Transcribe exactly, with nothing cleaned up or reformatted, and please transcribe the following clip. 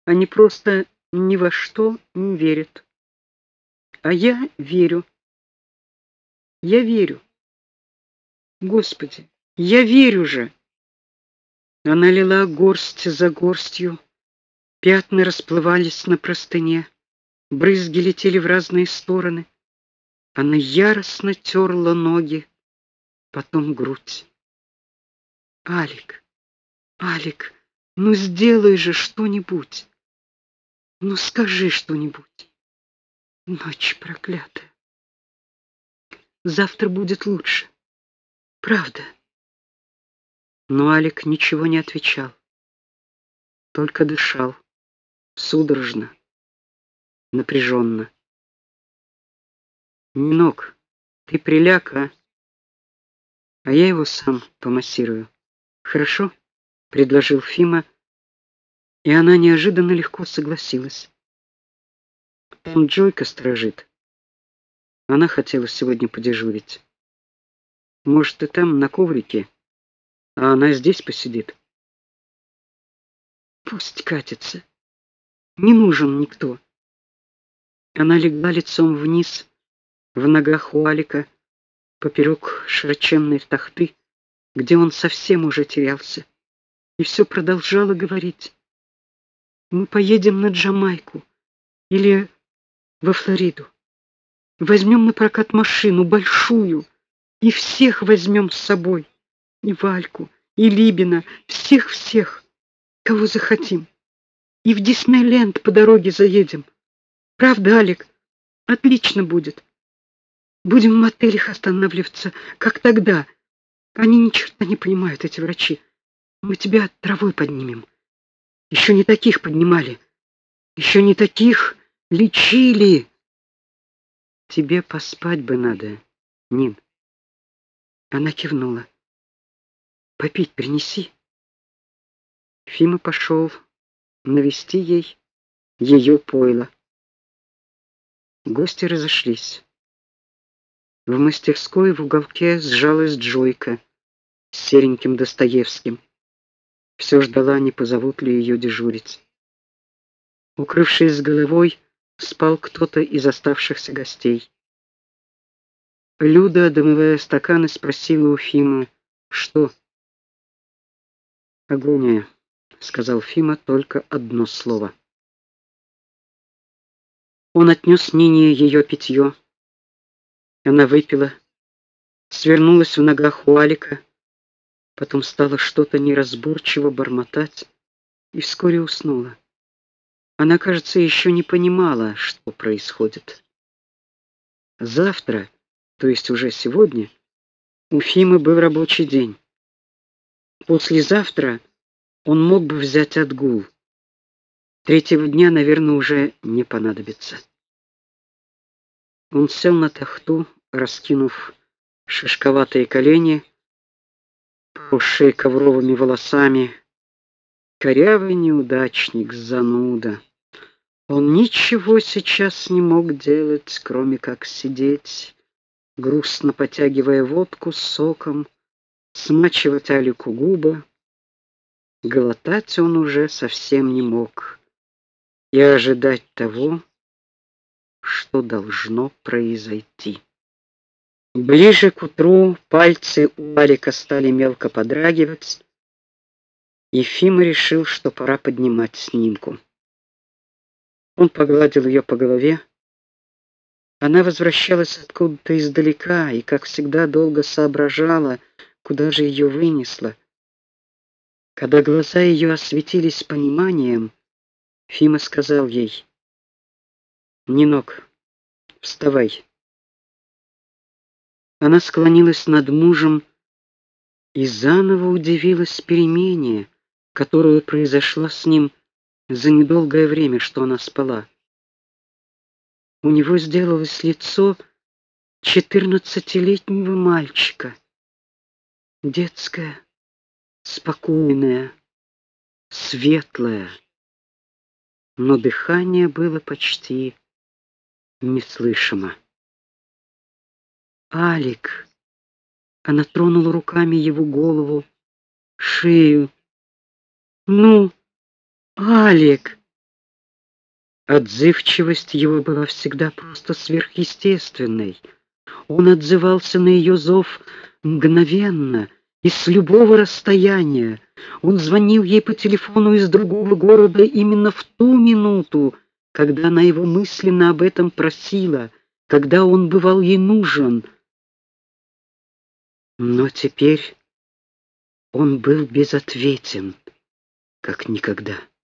Они просто ни во что не верят. А я верю. Я верю. Господи, я верю же. Она лила горсть за горстью, пятна расплывались на простыне, брызги летели в разные стороны. Она яростно терла ноги, потом грудь. Алик, Алик, ну сделай же что-нибудь. Ну скажи что-нибудь. Ночь проклятая. Завтра будет лучше. Правда. Но Алик ничего не отвечал. Только дышал судорожно, напряженно. Нинок, ты приляг, а? А я его сам помассирую. Хорошо? Предложил Фима, и она неожиданно легко согласилась. Там Джойка сторожит. Она хотела сегодня подежурить. Может, ты там на коврике, а она здесь посидит. Пусть катится. Не нужен никто. Она легла лицом вниз, в ногах у Алика, поперек широченной тахты, где он совсем уже терялся, и все продолжала говорить: мы поедем на Джамайку или во Флориду. Возьмем на прокат машину большую и всех возьмем с собой. И Вальку, и Либина, всех-всех, кого захотим. И в Диснейленд по дороге заедем. Правда, Алик? Отлично будет. Будем в мотелях останавливаться, как тогда. Они ни черта не понимают, эти врачи. Мы тебя травой поднимем. Еще не таких поднимали. Еще не таких лечили. Тебе поспать бы надо, Нин. Она кивнула. Попить принеси. Фима пошел навести ей ее пойло. Гости разошлись. В мастерской в уголке сжалась Джойка с сереньким Достоевским. Все ждала, не позовут ли ее дежурить. Укрывшись с головой, спал кто-то из оставшихся гостей. Люда, домывая стаканы, спросила у Фимы: "Что?" "Агония", сказал Фима только одно слово. Он отнес Нине ее питье. Она выпила, свернулась в ногах у Алика, потом стала что-то неразборчиво бормотать и вскоре уснула. Она, кажется, еще не понимала, что происходит. Завтра, то есть уже сегодня, у Фимы был рабочий день. Послезавтра он мог бы взять отгул. Третьего дня, наверное, уже не понадобится. Он сел на тахту, раскинув шишковатые колени, поросшие ковровыми волосами. Корявый неудачник, зануда. Он ничего сейчас не мог делать, кроме как сидеть, грустно потягивая водку с соком, смачивать Алику губы. Глотать он уже совсем не мог и ожидать того, что должно произойти. Ближе к утру пальцы у Алика стали мелко подрагивать, и Фима решил, что пора поднимать снимку. Он погладил ее по голове. Она возвращалась откуда-то издалека и, как всегда, долго соображала, куда же ее вынесло. Когда глаза ее осветились пониманием, Фима сказал ей: "Нинок, вставай". Она склонилась над мужем и заново удивилась перемене, которая произошла с ним за недолгое время, что она спала. У него сделалось лицо четырнадцатилетнего мальчика, детское, спокойное, светлое, но дыхание было почти неслышимо. Алик. Она тронула руками его голову, шею. Ну, Алик, Отзывчивость его была всегда просто сверхъестественной. Он отзывался на ее зов мгновенно и с любого расстояния. Он звонил ей по телефону из другого города именно в ту минуту, когда она его мысленно об этом просила, когда он бывал ей нужен. Но теперь он был безответен, как никогда.